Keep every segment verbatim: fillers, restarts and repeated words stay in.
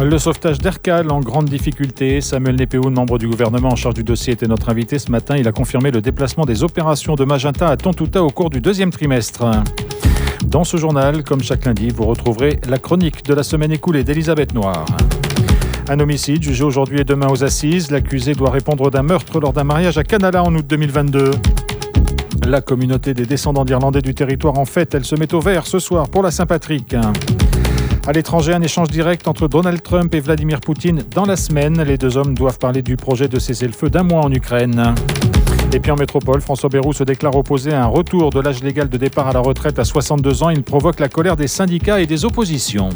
Le sauvetage d'Aircal en grande difficulté. Samuel Népéhoun, membre du gouvernement en charge du dossier, était notre invité ce matin. Il a confirmé le déplacement des opérations de Magenta à Tontouta au cours du deuxième trimestre. Dans ce journal, comme chaque lundi, vous retrouverez la chronique de la semaine écoulée d'Elisabeth Noir. Un homicide jugé aujourd'hui et demain aux assises. L'accusé doit répondre d'un meurtre lors d'un mariage à Canala en août deux mille vingt-deux. La communauté des descendants d'Irlandais du territoire en fête, elle se met au vert ce soir pour la Saint-Patrick. À l'étranger, un échange direct entre Donald Trump et Vladimir Poutine dans la semaine. Les deux hommes doivent parler du projet de cessez-le-feu d'un mois en Ukraine. Et puis en métropole, François Bayrou se déclare opposé à un retour de l'âge légal de départ à la retraite à soixante-deux ans. Il provoque la colère des syndicats et des oppositions.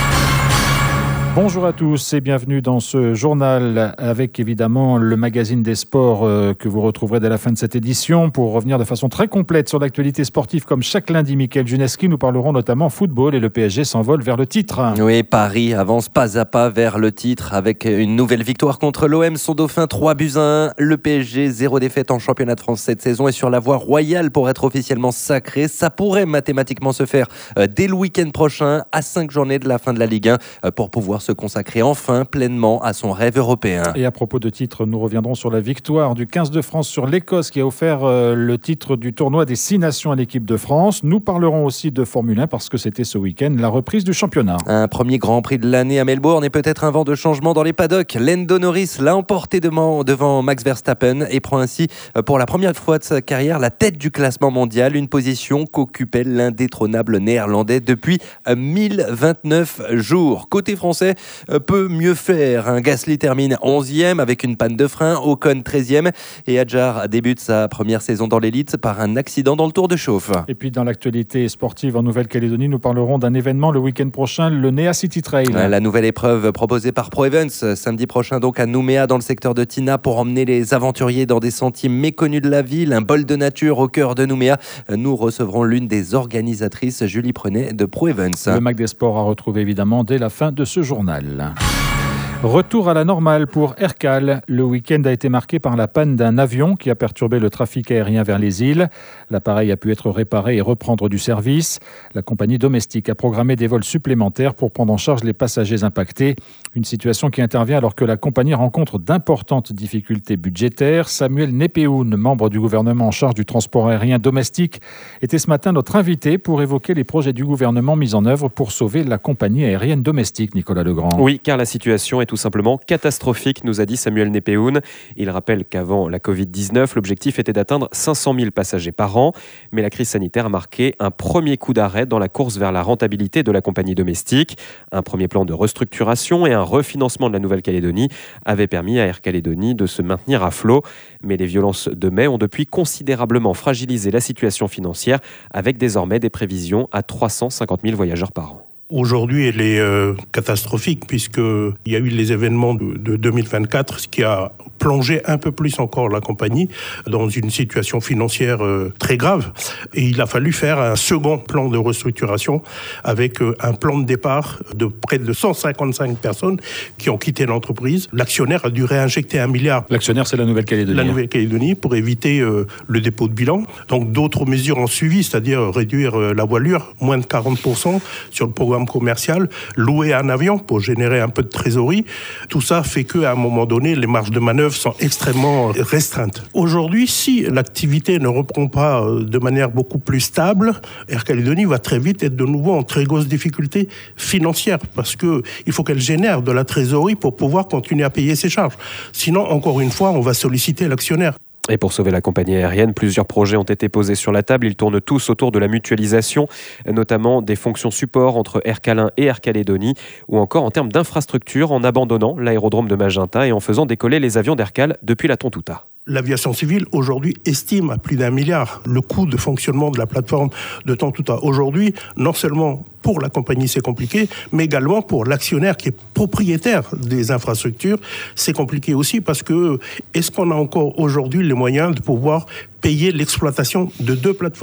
Bonjour à tous et bienvenue dans ce journal avec évidemment le magazine des sports euh, que vous retrouverez dès la fin de cette édition. Pour revenir de façon très complète sur l'actualité sportive comme chaque lundi, Mickaël Juneski, nous parlerons notamment football et le P S G s'envole vers le titre. Oui, Paris avance pas à pas vers le titre avec une nouvelle victoire contre l'O M, son dauphin trois buts à un. Le P S G, zéro défaite en championnat de France cette saison, est sur la voie royale pour être officiellement sacré. Ça pourrait mathématiquement se faire euh, dès le week-end prochain, à cinq journées de la fin de la Ligue un, euh, pour pouvoir se consacrer enfin pleinement à son rêve européen. Et à propos de titre, nous reviendrons sur la victoire du quinze de France sur l'Écosse qui a offert euh, le titre du tournoi des six nations à l'équipe de France. Nous parlerons aussi de Formule un parce que c'était ce week-end la reprise du championnat. Un premier Grand Prix de l'année à Melbourne et peut-être un vent de changement dans les paddocks. Lando Norris l'a emporté devant, devant Max Verstappen et prend ainsi pour la première fois de sa carrière la tête du classement mondial, une position qu'occupait l'indétrônable néerlandais depuis mille vingt-neuf jours. Côté français, peut mieux faire. Un Gasly termine onzième avec une panne de frein, Ocon treizième et Adjar débute sa première saison dans l'élite par un accident dans le Tour de Chauffe. Et puis dans l'actualité sportive en Nouvelle-Calédonie, nous parlerons d'un événement le week-end prochain, le Nea City Trail. La nouvelle épreuve proposée par Pro Events samedi prochain donc à Nouméa dans le secteur de Tina pour emmener les aventuriers dans des sentiers méconnus de la ville, un bol de nature au cœur de Nouméa. Nous recevrons l'une des organisatrices, Julie Prenet de Pro Events. Le Mac des Sports à retrouver évidemment dès la fin de ce journal. Retour à la normale pour Aircal. Le week-end a été marqué par la panne d'un avion qui a perturbé le trafic aérien vers les îles. L'appareil a pu être réparé et reprendre du service. La compagnie domestique a programmé des vols supplémentaires pour prendre en charge les passagers impactés. Une situation qui intervient alors que la compagnie rencontre d'importantes difficultés budgétaires. Samuel Népéhoun, membre du gouvernement en charge du transport aérien domestique, était ce matin notre invité pour évoquer les projets du gouvernement mis en œuvre pour sauver la compagnie aérienne domestique. Nicolas Legrand. Oui, car la situation est tout simplement catastrophique, nous a dit Samuel Népéhoun. Il rappelle qu'avant la covid dix-neuf, l'objectif était d'atteindre cinq cent mille passagers par an. Mais la crise sanitaire a marqué un premier coup d'arrêt dans la course vers la rentabilité de la compagnie domestique. Un premier plan de restructuration et un refinancement de la Nouvelle-Calédonie avaient permis à Air Calédonie de se maintenir à flot. Mais les violences de mai ont depuis considérablement fragilisé la situation financière, avec désormais des prévisions à trois cent cinquante mille voyageurs par an. Aujourd'hui, elle est euh, catastrophique puisqu'il y a eu les événements de, de deux mille vingt-quatre, ce qui a plongé un peu plus encore la compagnie dans une situation financière euh, très grave. Et il a fallu faire un second plan de restructuration avec euh, un plan de départ de près de cent cinquante-cinq personnes qui ont quitté l'entreprise. L'actionnaire a dû réinjecter un milliard. L'actionnaire, c'est la Nouvelle-Calédonie. La Nouvelle-Calédonie pour éviter euh, le dépôt de bilan. Donc d'autres mesures ont suivi, c'est-à-dire réduire euh, la voilure, moins de quarante pour cent sur le programme commercial, louer un avion pour générer un peu de trésorerie. Tout ça fait qu'à un moment donné, les marges de manœuvre sont extrêmement restreintes. Aujourd'hui, si l'activité ne reprend pas de manière beaucoup plus stable, Air Calédonie va très vite être de nouveau en très grosse difficulté financière parce que il faut qu'elle génère de la trésorerie pour pouvoir continuer à payer ses charges. Sinon, encore une fois, on va solliciter l'actionnaire. Et pour sauver la compagnie aérienne, plusieurs projets ont été posés sur la table. Ils tournent tous autour de la mutualisation, notamment des fonctions support entre Air Calin et Air Calédonie, ou encore en termes d'infrastructure, en abandonnant l'aérodrome de Magenta et en faisant décoller les avions d'Aircal depuis la Tontouta. L'aviation civile, aujourd'hui, estime à plus d'un milliard le coût de fonctionnement de la plateforme de Tontouta. Aujourd'hui, non seulement pour la compagnie, c'est compliqué, mais également pour l'actionnaire qui est propriétaire des infrastructures, c'est compliqué aussi parce que est-ce qu'on a encore aujourd'hui les moyens de pouvoir payer l'exploitation de deux plateformes ?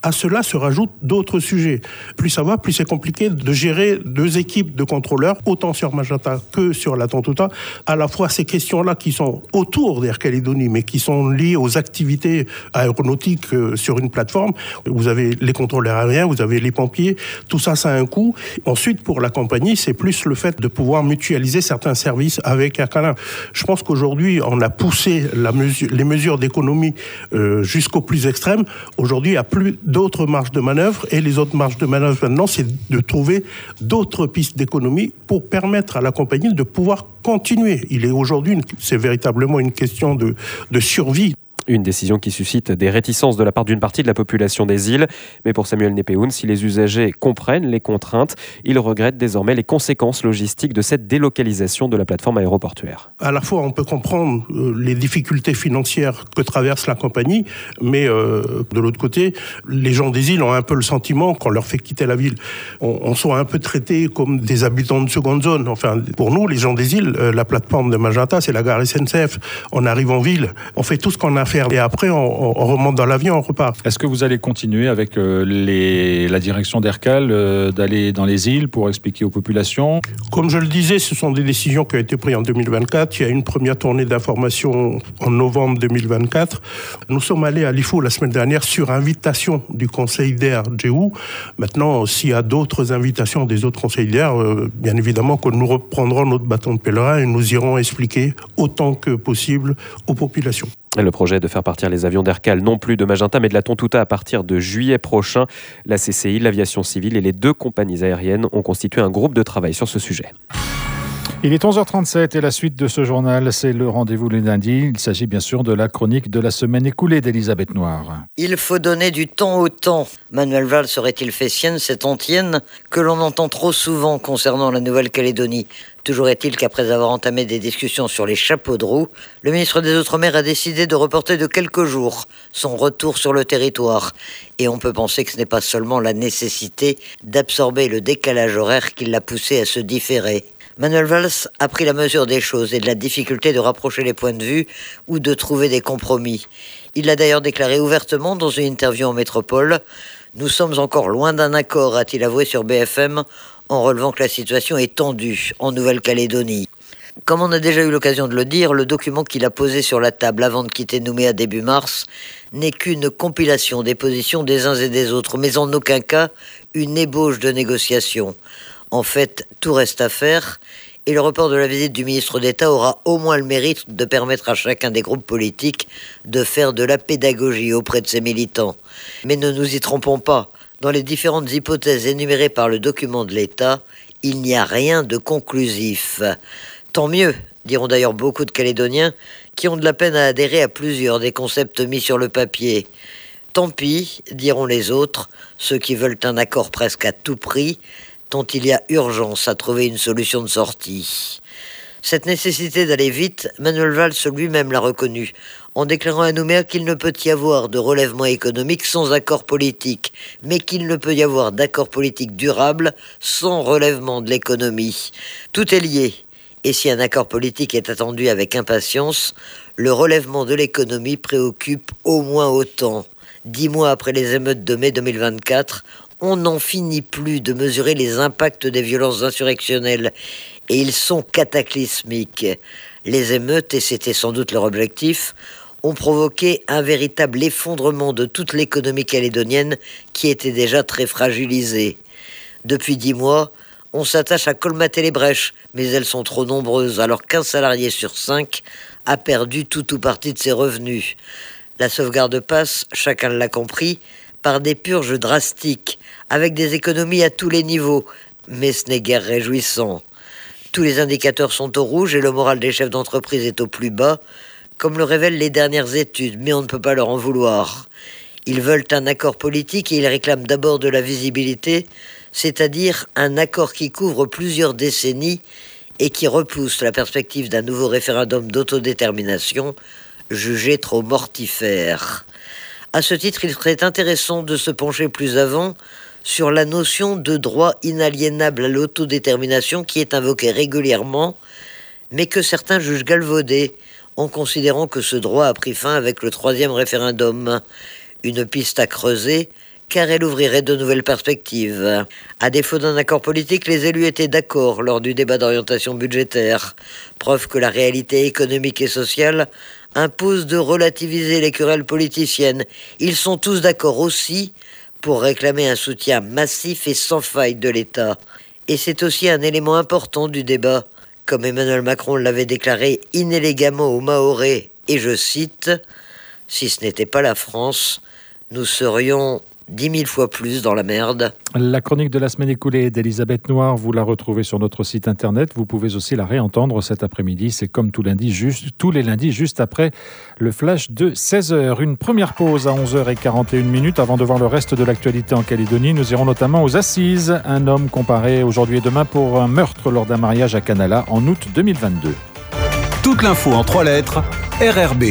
À cela se rajoutent d'autres sujets. Plus ça va, plus c'est compliqué de gérer deux équipes de contrôleurs, autant sur Magenta que sur la Tontouta. À la fois ces questions-là qui sont autour d'Air Calédonie, mais qui sont liées aux activités aéronautiques sur une plateforme. Vous avez les contrôleurs aériens, vous avez les pompiers, tout ça, ça a un coût. Ensuite, pour la compagnie, c'est plus le fait de pouvoir mutualiser certains services avec Air Canada. Je pense qu'aujourd'hui, on a poussé la mesure, les mesures d'économie euh, jusqu'au plus extrême. Aujourd'hui, il n'y a plus d'autres marges de manœuvre et les autres marges de manœuvre maintenant, c'est de trouver d'autres pistes d'économie pour permettre à la compagnie de pouvoir continuer. Il est aujourd'hui, c'est véritablement une question de, de survie. Une décision qui suscite des réticences de la part d'une partie de la population des îles. Mais pour Samuel Népehoun, si les usagers comprennent les contraintes, ils regrettent désormais les conséquences logistiques de cette délocalisation de la plateforme aéroportuaire. À la fois, on peut comprendre les difficultés financières que traverse la compagnie, mais euh, de l'autre côté, les gens des îles ont un peu le sentiment qu'on leur fait quitter la ville. On, on soit un peu traités comme des habitants de seconde zone. Enfin, pour nous, les gens des îles, la plateforme de Magenta, c'est la gare S N C F. On arrive en ville, on fait tout ce qu'on a fait et après on, on remonte dans l'avion, on repart. Est-ce que vous allez continuer avec euh, les, la direction d'Aircal euh, d'aller dans les îles pour expliquer aux populations ? Comme je le disais, ce sont des décisions qui ont été prises en deux mille vingt-quatre. Il y a une première tournée d'information en novembre deux mille vingt-quatre. Nous sommes allés à l'I F O la semaine dernière sur invitation du Conseil d'air G E U. Maintenant, s'il y a d'autres invitations des autres conseils d'air, euh, bien évidemment que nous reprendrons notre bâton de pèlerin et nous irons expliquer autant que possible aux populations. Le projet de faire partir les avions d'Aircal, non plus de Magenta, mais de la Tontouta à partir de juillet prochain. La C C I, l'aviation civile et les deux compagnies aériennes ont constitué un groupe de travail sur ce sujet. Il est onze heures trente-sept et la suite de ce journal, c'est le rendez-vous le lundi. Il s'agit bien sûr de la chronique de la semaine écoulée d'Elisabeth Noir. Il faut donner du temps au temps. Manuel Valls aurait-il fait sienne cette antienne que l'on entend trop souvent concernant la Nouvelle-Calédonie ? Toujours est-il qu'après avoir entamé des discussions sur les chapeaux de roue, le ministre des Outre-mer a décidé de reporter de quelques jours son retour sur le territoire. Et on peut penser que ce n'est pas seulement la nécessité d'absorber le décalage horaire qui l'a poussé à se différer. Manuel Valls a pris la mesure des choses et de la difficulté de rapprocher les points de vue ou de trouver des compromis. Il l'a d'ailleurs déclaré ouvertement dans une interview en métropole. « Nous sommes encore loin d'un accord », a-t-il avoué sur B F M, en relevant que la situation est tendue en Nouvelle-Calédonie. Comme on a déjà eu l'occasion de le dire, le document qu'il a posé sur la table avant de quitter Nouméa début mars n'est qu'une compilation des positions des uns et des autres, mais en aucun cas une ébauche de négociation. En fait, tout reste à faire, et le report de la visite du ministre d'État aura au moins le mérite de permettre à chacun des groupes politiques de faire de la pédagogie auprès de ses militants. Mais ne nous y trompons pas, dans les différentes hypothèses énumérées par le document de l'État, il n'y a rien de conclusif. Tant mieux, diront d'ailleurs beaucoup de Calédoniens qui ont de la peine à adhérer à plusieurs des concepts mis sur le papier. Tant pis, diront les autres, ceux qui veulent un accord presque à tout prix, tant il y a urgence à trouver une solution de sortie. Cette nécessité d'aller vite, Manuel Valls lui-même l'a reconnu, en déclarant à Nouméa qu'il ne peut y avoir de relèvement économique sans accord politique, mais qu'il ne peut y avoir d'accord politique durable sans relèvement de l'économie. Tout est lié, et si un accord politique est attendu avec impatience, le relèvement de l'économie préoccupe au moins autant. Dix mois après les émeutes de mai deux mille vingt-quatre, on n'en finit plus de mesurer les impacts des violences insurrectionnelles, et ils sont cataclysmiques. Les émeutes, et c'était sans doute leur objectif, ont provoqué un véritable effondrement de toute l'économie calédonienne qui était déjà très fragilisée. Depuis dix mois, on s'attache à colmater les brèches, mais elles sont trop nombreuses, alors qu'un salarié sur cinq a perdu tout ou partie de ses revenus. La sauvegarde passe, chacun l'a compris, par des purges drastiques, avec des économies à tous les niveaux, mais ce n'est guère réjouissant. Tous les indicateurs sont au rouge et le moral des chefs d'entreprise est au plus bas, comme le révèlent les dernières études, mais on ne peut pas leur en vouloir. Ils veulent un accord politique et ils réclament d'abord de la visibilité, c'est-à-dire un accord qui couvre plusieurs décennies et qui repousse la perspective d'un nouveau référendum d'autodétermination, jugé trop mortifère. À ce titre, il serait intéressant de se pencher plus avant sur la notion de droit inaliénable à l'autodétermination qui est invoquée régulièrement, mais que certains jugent galvaudée, en considérant que ce droit a pris fin avec le troisième référendum. Une piste à creuser, car elle ouvrirait de nouvelles perspectives. À défaut d'un accord politique, les élus étaient d'accord lors du débat d'orientation budgétaire. Preuve que la réalité économique et sociale impose de relativiser les querelles politiciennes. Ils sont tous d'accord aussi pour réclamer un soutien massif et sans faille de l'État. Et c'est aussi un élément important du débat. Comme Emmanuel Macron l'avait déclaré inélégamment aux Mahorais, et je cite, « Si ce n'était pas la France, nous serions dix mille fois plus dans la merde. » La chronique de la semaine écoulée d'Elisabeth Noir, vous la retrouvez sur notre site internet. Vous pouvez aussi la réentendre cet après-midi. C'est comme tout lundi, juste, tous les lundis, juste après le flash de seize heures. Une première pause à onze heures quarante et une minutes avant de voir le reste de l'actualité en Calédonie. Nous irons notamment aux assises. Un homme comparé aujourd'hui et demain pour un meurtre lors d'un mariage à Canala en août deux mille vingt-deux. Toute l'info en trois lettres, R R B.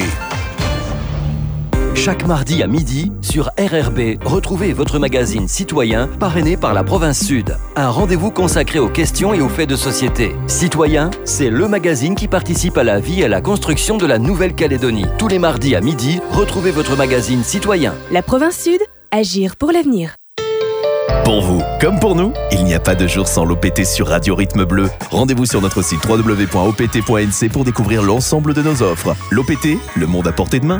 Chaque mardi à midi, sur R R B, retrouvez votre magazine Citoyen, parrainé par la Province Sud. Un rendez-vous consacré aux questions et aux faits de société. Citoyen, c'est le magazine qui participe à la vie et à la construction de la Nouvelle-Calédonie. Tous les mardis à midi, retrouvez votre magazine Citoyen. La Province Sud, agir pour l'avenir. Pour vous, comme pour nous, il n'y a pas de jour sans l'O P T sur Radio Rythme Bleu. Rendez-vous sur notre site w w w point o p t point n c pour découvrir l'ensemble de nos offres. L'O P T, le monde à portée de main.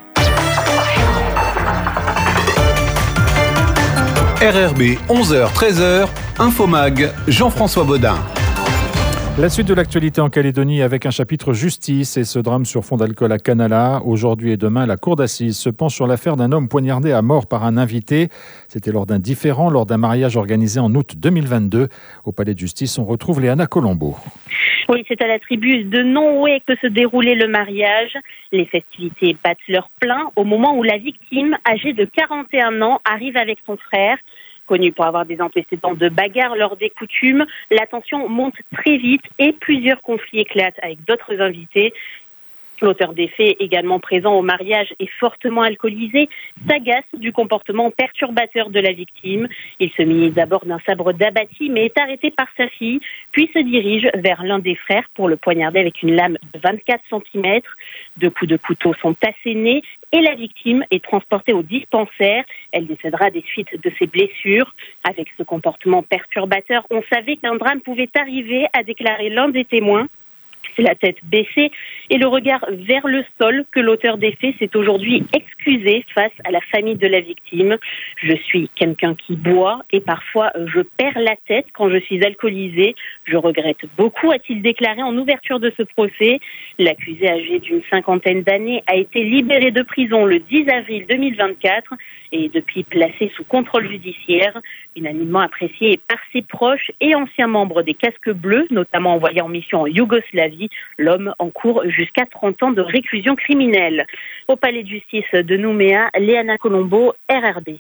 R R B, onze heures treize heures, Infomag, Jean-François Baudin. La suite de l'actualité en Calédonie avec un chapitre justice et ce drame sur fond d'alcool à Canala. Aujourd'hui et demain, la cour d'assises se penche sur l'affaire d'un homme poignardé à mort par un invité. C'était lors d'un différend, lors d'un mariage organisé en août deux mille vingt-deux. Au palais de justice, on retrouve Léana Colombo. Oui, c'est à la tribu de Nonoué que se déroulait le mariage. Les festivités battent leur plein au moment où la victime, âgée de quarante et un ans, arrive avec son frère. Connu pour avoir des antécédents de bagarre lors des coutumes, la tension monte très vite et plusieurs conflits éclatent avec d'autres invités. L'auteur des faits, également présent au mariage et fortement alcoolisé, s'agace du comportement perturbateur de la victime. Il se munit d'abord d'un sabre d'abattis, mais est arrêté par sa fille, puis se dirige vers l'un des frères pour le poignarder avec une lame de vingt-quatre centimètres. Deux coups de couteau sont assénés et la victime est transportée au dispensaire. Elle décédera des suites de ses blessures. Avec ce comportement perturbateur, on savait qu'un drame pouvait arriver, a déclaré l'un des témoins. C'est la tête baissée et le regard vers le sol que l'auteur des faits s'est aujourd'hui excusé face à la famille de la victime. Je suis quelqu'un qui boit et parfois je perds la tête quand je suis alcoolisé. Je regrette beaucoup, a-t-il déclaré en ouverture de ce procès. L'accusé âgé d'une cinquantaine d'années a été libéré de prison le dix avril deux mille vingt-quatre et est depuis placé sous contrôle judiciaire, unanimement apprécié par ses proches et anciens membres des Casques Bleus, notamment envoyés en mission en Yougoslavie. L'homme encourt jusqu'à trente ans de réclusion criminelle. Au palais de justice de Nouméa, Léana Colombo, R R B.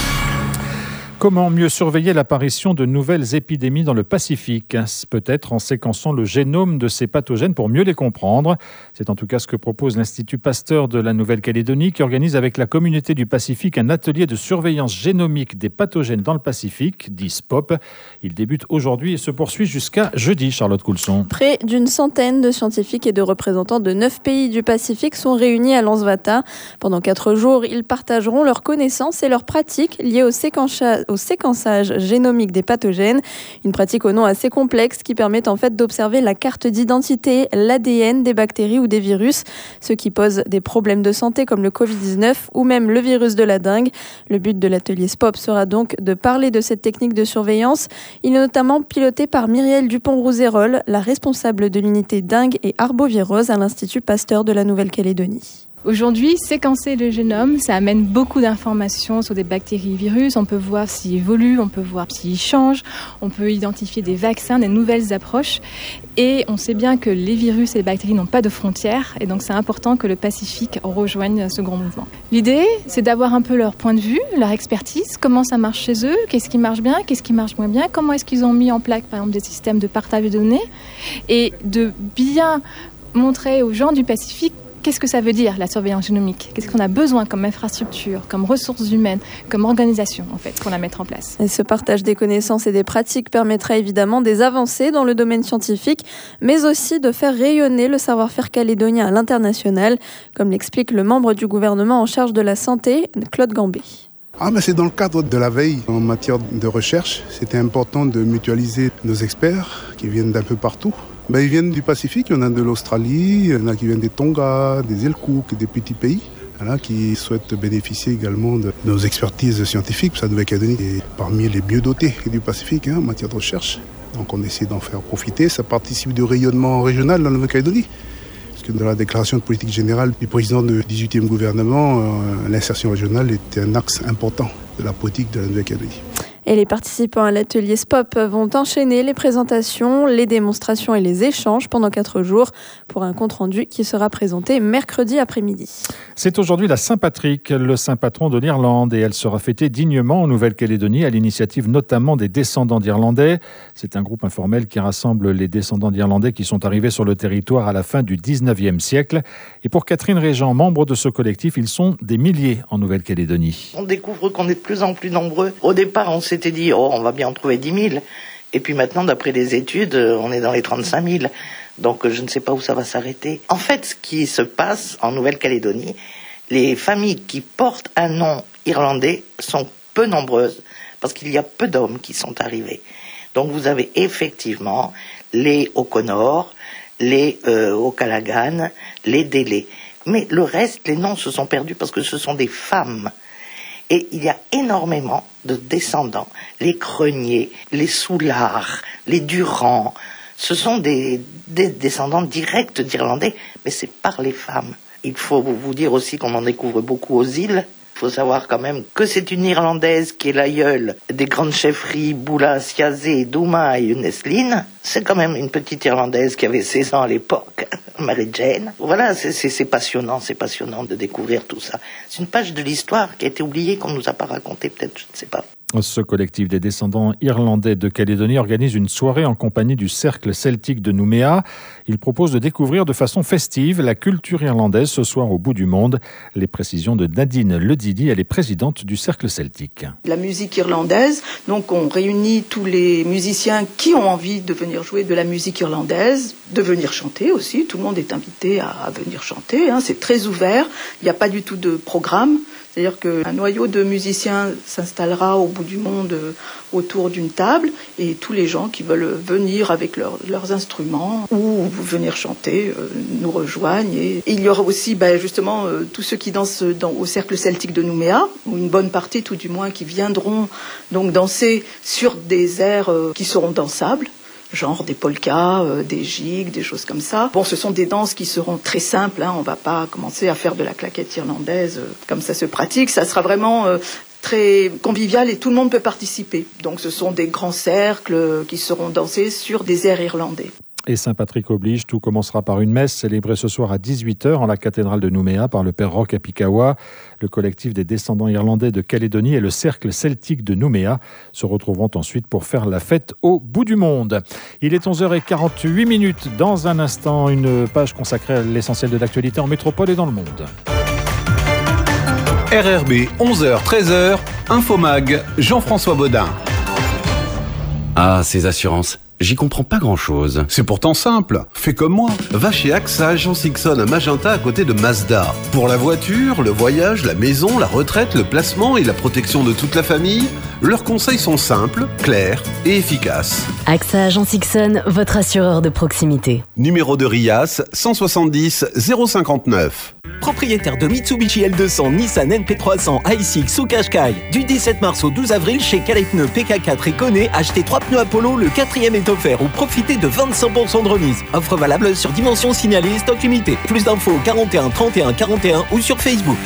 Comment mieux surveiller l'apparition de nouvelles épidémies dans le Pacifique ? Peut-être en séquençant le génome de ces pathogènes pour mieux les comprendre. C'est en tout cas ce que propose l'Institut Pasteur de la Nouvelle-Calédonie qui organise avec la communauté du Pacifique un atelier de surveillance génomique des pathogènes dans le Pacifique, dit S P O P. Il débute aujourd'hui et se poursuit jusqu'à jeudi, Charlotte Coulson. Près d'une centaine de scientifiques et de représentants de neuf pays du Pacifique sont réunis à Lansvata. Pendant quatre jours, ils partageront leurs connaissances et leurs pratiques liées au séquençage au séquençage génomique des pathogènes, une pratique au nom assez complexe qui permet en fait d'observer la carte d'identité, l'A D N des bactéries ou des virus, ce qui pose des problèmes de santé comme le covid dix-neuf ou même le virus de la dengue. Le but de l'atelier S P O P sera donc de parler de cette technique de surveillance. Il est notamment piloté par Myriel Dupont-Rouzérol, la responsable de l'unité dengue et arbovirose à l'Institut Pasteur de la Nouvelle-Calédonie. Aujourd'hui, séquencer le génome, ça amène beaucoup d'informations sur des bactéries et virus. On peut voir s'ils évoluent, on peut voir s'ils changent, on peut identifier des vaccins, des nouvelles approches. Et on sait bien que les virus et les bactéries n'ont pas de frontières. Et donc, c'est important que le Pacifique rejoigne ce grand mouvement. L'idée, c'est d'avoir un peu leur point de vue, leur expertise, comment ça marche chez eux, qu'est-ce qui marche bien, qu'est-ce qui marche moins bien, comment est-ce qu'ils ont mis en place, par exemple, des systèmes de partage de données, et de bien montrer aux gens du Pacifique qu'est-ce que ça veut dire, la surveillance génomique ? Qu'est-ce qu'on a besoin comme infrastructure, comme ressources humaines, comme organisation, en fait, pour la mettre en place ? Et ce partage des connaissances et des pratiques permettra évidemment des avancées dans le domaine scientifique, mais aussi de faire rayonner le savoir-faire calédonien à l'international, comme l'explique le membre du gouvernement en charge de la santé, Claude Gambé. Ah, mais c'est dans le cadre de la veille en matière de recherche. C'était important de mutualiser nos experts qui viennent d'un peu partout. Ben, ils viennent du Pacifique, il y en a de l'Australie, il y en a qui viennent des Tonga, des îles Cook, des petits pays. Voilà, qui souhaitent bénéficier également de nos expertises scientifiques. La Nouvelle-Calédonie est parmi les mieux dotés du Pacifique hein, en matière de recherche. Donc on essaie d'en faire profiter. Ça participe du rayonnement régional de la Nouvelle-Calédonie. Parce que dans la déclaration de politique générale du président du dix-huitième gouvernement, euh, l'insertion régionale était un axe important de la politique de la Nouvelle-Calédonie. Et les participants à l'atelier S P O P vont enchaîner les présentations, les démonstrations et les échanges pendant quatre jours pour un compte-rendu qui sera présenté mercredi après-midi. C'est aujourd'hui la Saint-Patrick, le saint patron de l'Irlande, et elle sera fêtée dignement en Nouvelle-Calédonie à l'initiative notamment des descendants d'Irlandais. C'est un groupe informel qui rassemble les descendants d'Irlandais qui sont arrivés sur le territoire à la fin du dix-neuvième siècle. Et pour Catherine Régent, membre de ce collectif, ils sont des milliers en Nouvelle-Calédonie. On découvre qu'on est de plus en plus nombreux. Au départ, on s'était dit, oh, on va bien en trouver dix mille. Et puis maintenant, d'après les études, on est dans les trente-cinq mille. Donc je ne sais pas où ça va s'arrêter. En fait, ce qui se passe en Nouvelle-Calédonie, les familles qui portent un nom irlandais sont peu nombreuses parce qu'il y a peu d'hommes qui sont arrivés. Donc vous avez effectivement les O'Connor, les euh, O'Callaghan, les Délé. Mais le reste, les noms se sont perdus parce que ce sont des femmes. Et il y a énormément de descendants. Les Creniers, les Soulards, les Durand, ce sont des, des descendants directs d'Irlandais, mais c'est par les femmes. Il faut vous dire aussi qu'on en découvre beaucoup aux îles. Il faut savoir quand même que c'est une Irlandaise qui est l'aïeule des grandes chefferies Boula, Siazé, Douma et Nesline. C'est quand même une petite Irlandaise qui avait seize ans à l'époque, Mary Jane. Voilà, c'est, c'est, c'est passionnant, c'est passionnant de découvrir tout ça. C'est une page de l'histoire qui a été oubliée, qu'on ne nous a pas racontée, peut-être, je ne sais pas. Ce collectif des descendants irlandais de Calédonie organise une soirée en compagnie du Cercle Celtique de Nouméa. Il propose de découvrir de façon festive la culture irlandaise ce soir au bout du monde. Les précisions de Nadine Ledidi, elle est présidente du Cercle Celtique. La musique irlandaise, donc on réunit tous les musiciens qui ont envie de venir jouer de la musique irlandaise, de venir chanter aussi. Tout le monde est invité à, à venir chanter, hein. C'est très ouvert, il n'y a pas du tout de programme. C'est-à-dire qu'un noyau de musiciens s'installera au bout du monde euh, autour d'une table et tous les gens qui veulent venir avec leur, leurs instruments ou venir chanter euh, nous rejoignent. Et, et il y aura aussi ben, justement euh, tous ceux qui dansent dans, au Cercle Celtique de Nouméa, ou une bonne partie tout du moins qui viendront donc danser sur des airs euh, qui seront dansables. Genre des polkas, euh, des gigs, des choses comme ça. Bon, ce sont des danses qui seront très simples, hein. On va pas commencer à faire de la claquette irlandaise euh, comme ça se pratique. Ça sera vraiment euh, très convivial et tout le monde peut participer. Donc ce sont des grands cercles qui seront dansés sur des airs irlandais. Et Saint-Patrick oblige, tout commencera par une messe célébrée ce soir à dix-huit heures en la cathédrale de Nouméa par le père Roch Apikawa. Le collectif des descendants irlandais de Calédonie et le cercle celtique de Nouméa se retrouveront ensuite pour faire la fête au bout du monde. Il est onze heures quarante-huit minutes. Dans un instant, une page consacrée à l'essentiel de l'actualité en métropole et dans le monde. R R B, onze heures treize heures, Infomag, Jean-François Baudin. Ah, ces assurances. J'y comprends pas grand-chose. C'est pourtant simple. Fais comme moi. Va chez A X A Agence Ixon à Magenta à côté de Mazda. Pour la voiture, le voyage, la maison, la retraite, le placement et la protection de toute la famille, leurs conseils sont simples, clairs et efficaces. A X A Agence Ixon, votre assureur de proximité. Numéro de RIAS cent soixante-dix zéro cinquante-neuf. Propriétaire de Mitsubishi L deux cents, Nissan N P trois cents, i six ou Qashqai. Du dix-sept mars au douze avril chez Calais Pneus P K quatre et Kone, achetez trois pneus Apollo, le quatrième est offert ou profitez de vingt-cinq pour cent de remise. Offre valable sur dimension signalée, stock limité. Plus d'infos quarante et un trente et un quarante et un ou sur Facebook.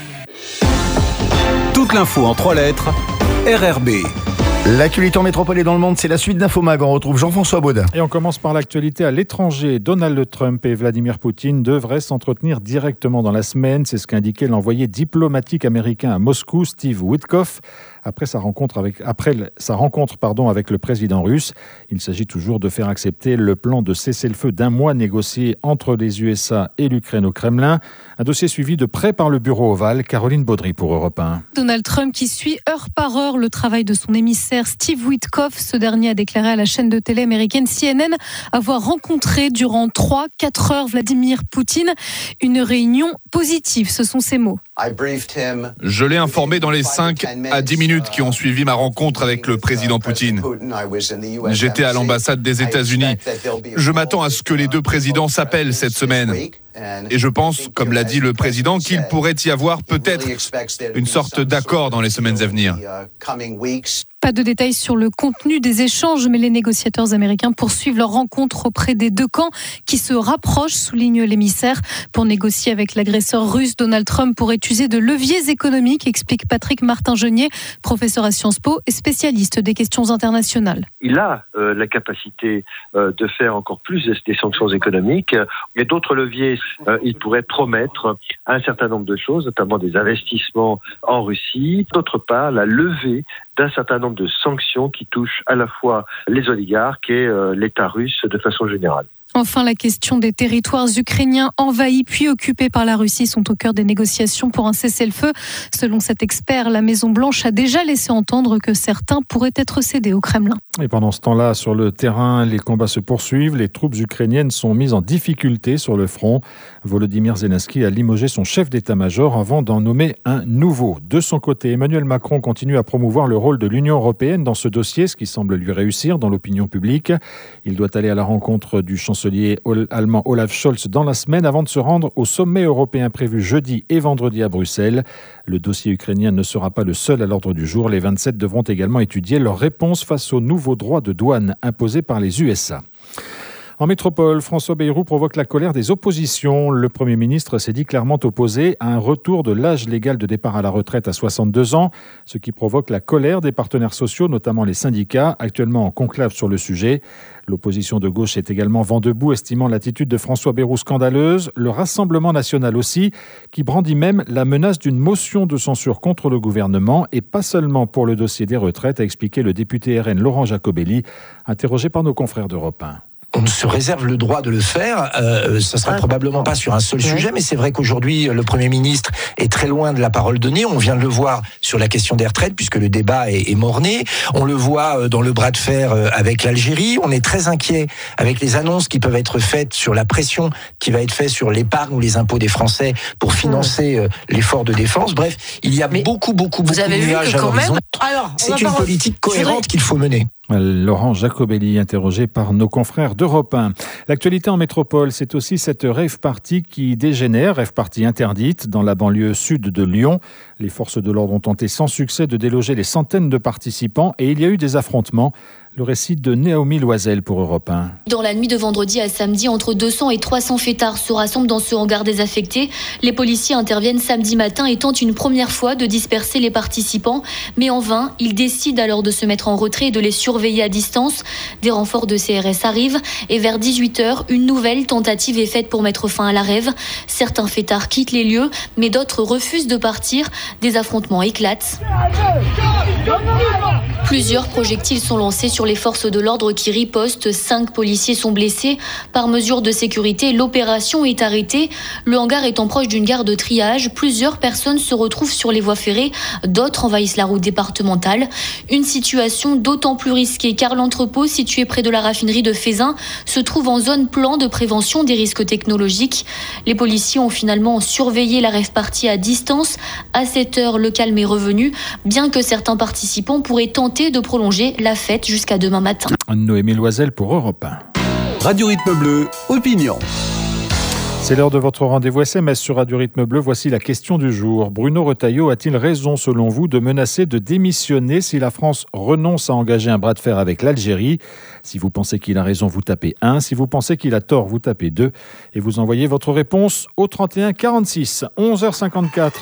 Toute l'info en trois lettres, R R B. L'actualité en métropole et dans le monde, c'est la suite d'Infomag. On retrouve Jean-François Baudin. Et on commence par l'actualité à l'étranger. Donald Trump et Vladimir Poutine devraient s'entretenir directement dans la semaine. C'est ce qu'a indiqué l'envoyé diplomatique américain à Moscou, Steve Witkoff, après sa rencontre avec, après sa rencontre pardon, avec le président russe. Il s'agit toujours de faire accepter le plan de cessez-le-feu d'un mois négocié entre les U S A et l'Ukraine au Kremlin. Un dossier suivi de près par le bureau ovale. Caroline Baudry pour Europe un. Donald Trump qui suit heure par heure le travail de son émissaire Steve Witkoff. Ce dernier a déclaré à la chaîne de télé américaine C N N avoir rencontré durant trois à quatre heures Vladimir Poutine. Une réunion positive, ce sont ses mots. Je l'ai informé dans les cinq à dix minutes qui ont suivi ma rencontre avec le président Poutine. J'étais à l'ambassade des États-Unis. Je m'attends à ce que les deux présidents s'appellent cette semaine. Et je pense, comme l'a dit le président, qu'il pourrait y avoir peut-être une sorte d'accord dans les semaines à venir. Pas de détails sur le contenu des échanges, mais les négociateurs américains poursuivent leur rencontre auprès des deux camps qui se rapprochent, souligne l'émissaire. Pour négocier avec l'agresseur russe, Donald Trump pourrait user de leviers économiques, explique Patrick Martin-Genier, professeur à Sciences Po et spécialiste des questions internationales. Il a euh, la capacité euh, de faire encore plus des sanctions économiques et d'autres leviers. Euh, il pourrait promettre un certain nombre de choses, notamment des investissements en Russie. D'autre part, la levée d'un certain nombre de sanctions qui touchent à la fois les oligarques et euh, l'État russe de façon générale. Enfin, la question des territoires ukrainiens envahis puis occupés par la Russie sont au cœur des négociations pour un cessez-le-feu. Selon cet expert, la Maison-Blanche a déjà laissé entendre que certains pourraient être cédés au Kremlin. Et pendant ce temps-là, sur le terrain, les combats se poursuivent. Les troupes ukrainiennes sont mises en difficulté sur le front. Volodymyr Zelensky a limogé son chef d'état-major avant d'en nommer un nouveau. De son côté, Emmanuel Macron continue à promouvoir le rôle de l'Union européenne dans ce dossier, ce qui semble lui réussir dans l'opinion publique. Il doit aller à la rencontre du chancelier allemand Olaf Scholz dans la semaine avant de se rendre au sommet européen prévu jeudi et vendredi à Bruxelles. Le dossier ukrainien ne sera pas le seul à l'ordre du jour. Les vingt-sept devront également étudier leur réponse face aux nouveaux droits de douane imposés par les U S A. En métropole, François Bayrou provoque la colère des oppositions. Le Premier ministre s'est dit clairement opposé à un retour de l'âge légal de départ à la retraite à soixante-deux ans, ce qui provoque la colère des partenaires sociaux, notamment les syndicats, actuellement en conclave sur le sujet. L'opposition de gauche est également vent debout, estimant l'attitude de François Bayrou scandaleuse. Le Rassemblement national aussi, qui brandit même la menace d'une motion de censure contre le gouvernement, et pas seulement pour le dossier des retraites, a expliqué le député R N Laurent Jacobelli, interrogé par nos confrères d'Europe un. On se réserve le droit de le faire. Euh, ça sera probablement pas sur un seul sujet, mais c'est vrai qu'aujourd'hui, le Premier ministre est très loin de la parole donnée. On vient de le voir sur la question des retraites, puisque le débat est, est mort-né. On le voit dans le bras de fer avec l'Algérie. On est très inquiet avec les annonces qui peuvent être faites sur la pression qui va être faite sur l'épargne ou les impôts des Français pour financer euh, l'effort de défense. Bref, il y a mais beaucoup, beaucoup, beaucoup de nuages à l'horizon. C'est une politique cohérente qu'il faut mener. Laurent Jacobelli, interrogé par nos confrères d'Europe un. L'actualité en métropole, c'est aussi cette rave party qui dégénère, rave party interdite dans la banlieue sud de Lyon. Les forces de l'ordre ont tenté sans succès de déloger les centaines de participants et il y a eu des affrontements. Le récit de Naomi Loisel pour Europe un. Dans la nuit de vendredi à samedi, entre deux cents et trois cents fêtards se rassemblent dans ce hangar désaffecté. Les policiers interviennent samedi matin et tentent une première fois de disperser les participants. Mais en vain, ils décident alors de se mettre en retrait et de les surveiller à distance. Des renforts de C R S arrivent et vers dix-huit heures, une nouvelle tentative est faite pour mettre fin à la rave. Certains fêtards quittent les lieux, mais d'autres refusent de partir. Des affrontements éclatent. Plusieurs projectiles sont lancés sur les forces de l'ordre qui ripostent. Cinq policiers sont blessés. Par mesure de sécurité, l'opération est arrêtée. Le hangar étant proche d'une gare de triage, plusieurs personnes se retrouvent sur les voies ferrées. D'autres envahissent la route départementale. Une situation d'autant plus risquée car l'entrepôt, situé près de la raffinerie de Feyzin, se trouve en zone plan de prévention des risques technologiques. Les policiers ont finalement surveillé la rave party à distance. À sept heures, le calme est revenu, bien que certains participants pourraient tenter de prolonger la fête jusqu'à demain matin. Noémie Loisel pour Europe un. Radio Rythme Bleu, opinion. C'est l'heure de votre rendez-vous S M S sur Radio Rythme Bleu. Voici la question du jour. Bruno Retailleau a-t-il raison, selon vous, de menacer de démissionner si la France renonce à engager un bras de fer avec l'Algérie ? Si vous pensez qu'il a raison, vous tapez un. Si vous pensez qu'il a tort, vous tapez deux. Et vous envoyez votre réponse au trente et un quarante-six. onze heures cinquante-quatre.